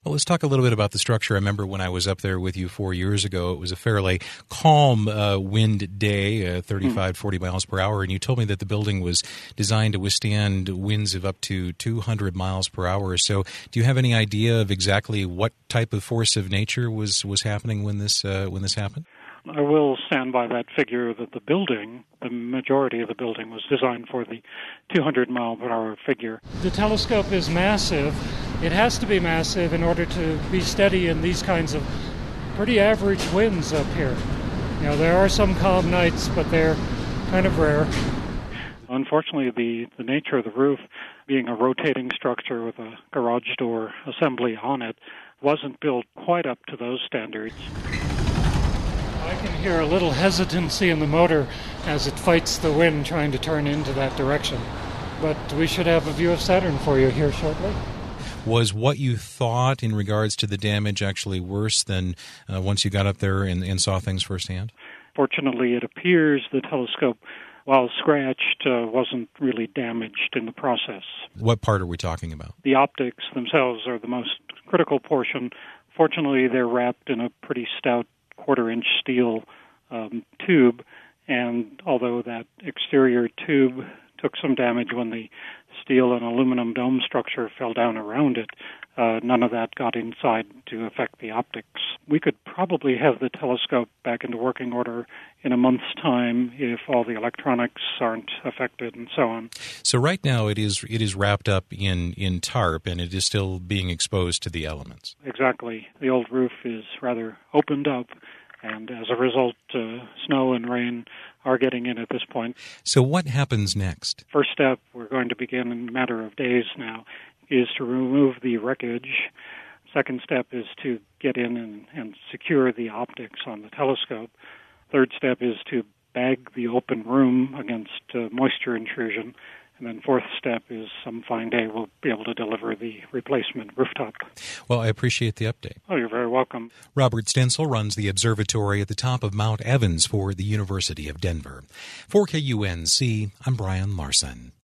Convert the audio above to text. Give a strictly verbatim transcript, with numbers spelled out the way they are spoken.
Well, let's talk a little bit about the structure. I remember when I was up there with you four years ago, it was a fairly calm uh, wind day, uh, thirty-five, forty miles per hour, and you told me that the building was designed to withstand winds of up to two hundred miles per hour. So do you have any idea of exactly what type of force of nature was, was happening when this uh, when this happened? I will stand by that figure that the building, the majority of the building, was designed for the two hundred mile per hour figure. The telescope is massive. It has to be massive in order to be steady in these kinds of pretty average winds up here. You know, there are some calm nights, but they're kind of rare. Unfortunately, the, the nature of the roof, being a rotating structure with a garage door assembly on it, wasn't built quite up to those standards. I can hear a little hesitancy in the motor as it fights the wind trying to turn into that direction. But we should have a view of Saturn for you here shortly. Was what you thought in regards to the damage actually worse than uh, once you got up there and, and saw things firsthand? Fortunately, it appears the telescope, while scratched, uh, wasn't really damaged in the process. What part are we talking about? The optics themselves are the most critical portion. Fortunately, they're wrapped in a pretty stout quarter-inch steel um, tube, and although that exterior tube took some damage when the steel and aluminum dome structure fell down around it, uh, none of that got inside to affect the optics. We could probably have the telescope back into working order in a month's time if all the electronics aren't affected and so on. So right now it is it is wrapped up in, in tarp, and it is still being exposed to the elements. Exactly. The old roof is rather opened up, and as a result, uh, snow and rain are getting in at this point. So what happens next? First step, we're going to begin in a matter of days now, is to remove the wreckage. Second step is to get in and, and secure the optics on the telescope. Third step is to bag the open room against uh, moisture intrusion. And then fourth step is some fine day we'll be able to deliver the replacement rooftop. Well, I appreciate the update. Oh, you're very welcome. Robert Stensel runs the observatory at the top of Mount Evans for the University of Denver. For K U N C, I'm Brian Larson.